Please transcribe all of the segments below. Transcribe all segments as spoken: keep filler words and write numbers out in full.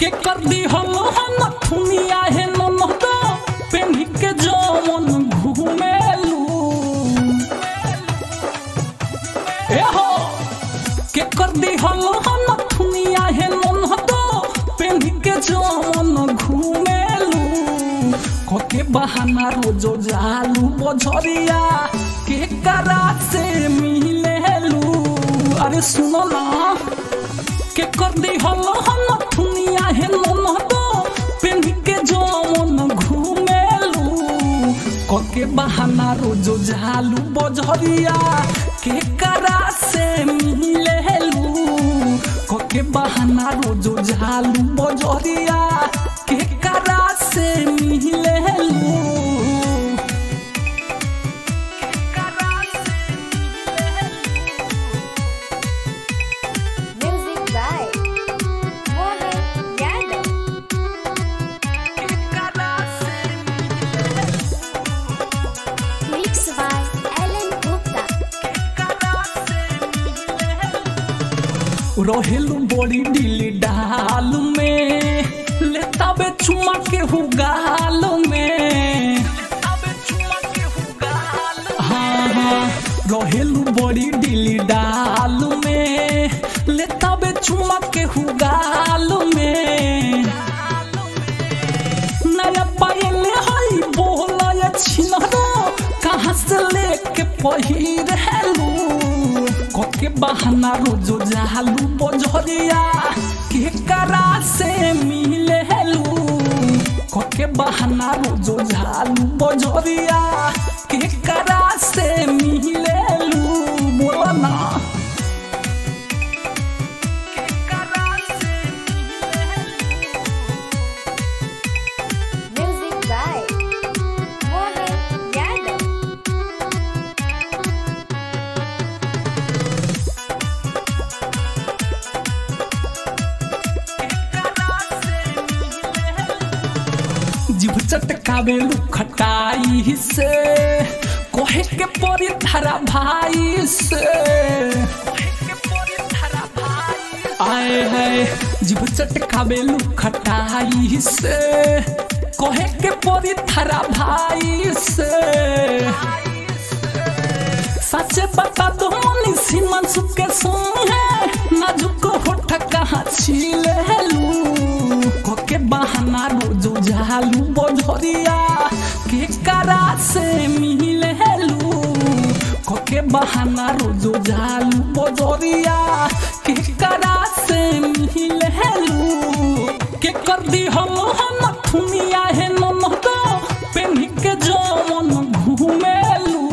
के कर दी हम हम थुनिया है ननदो पेन्ही के जमन घूमेलू ए हो के कर दी हम हम थुनिया है ननदो पेन्ही के जमन घूमेलू कोके बहाना रोजो जालू बजरिया के करा से मिलेलू अरे सुनो ना के कर दी हम हम थुनिया है ननदो पेन्ही के जमन घूमेलू कोके बहाना रोजो जालू बजरिया के करा से मिलेलू कोके बहाना रोजो जालू बजरिया के करा से मिलेलू रहेलू बड़ी ढीली डाल में लेता बे चुमा के हुगाल में हाँ हाँ रहेलू बड़ी ढीली डाल में लेता बे चुमा के हुगाल में नया पायल हई बोला छिनरो कहाँ से लेके पहिर हेलू कोके बहाना रोजो जालू बजरिया के करा से मिलेलू कोके बहाना रोजो जालू बजरिया के करा से मिलेलू बोला ना जीभ चटकावेलू खटाई से कोहे के परी थारा भाई से आए है जीभ चटकावेलू खटाई से कोहे के परी थारा भाई से सच बता दो मनी सीमन सुके सुन है नाजुक होठ कहाँ छिलेलू कोके बहाना रोजो जालू बजरिया के करा से मिलेलू कोके बहाना रोजो जालू बजरिया के करा से मिलेलू के कर दी हम हम थुनिया है ननदो पेन्ही के जमन घूमेलू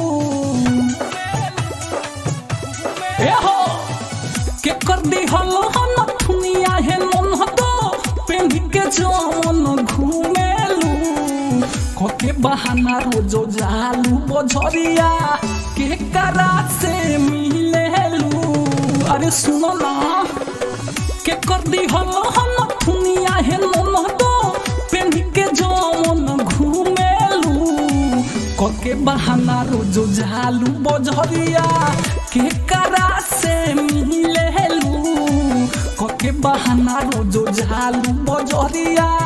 ए हो के कर दी हम हम थुनिया है ननदो पेन्ही के जमन घूमेलू कोके बहाना रोजो जालू बजरिया के करा से मिलेलू अरे सुनो ना के कर दी हम हम थुनिया है ननदो पेन्ही के जमन घूमेलू कोके बहाना रोजो जालू बजरिया के करा से मिलेलू कोके बहाना रोजो जालू बजरिया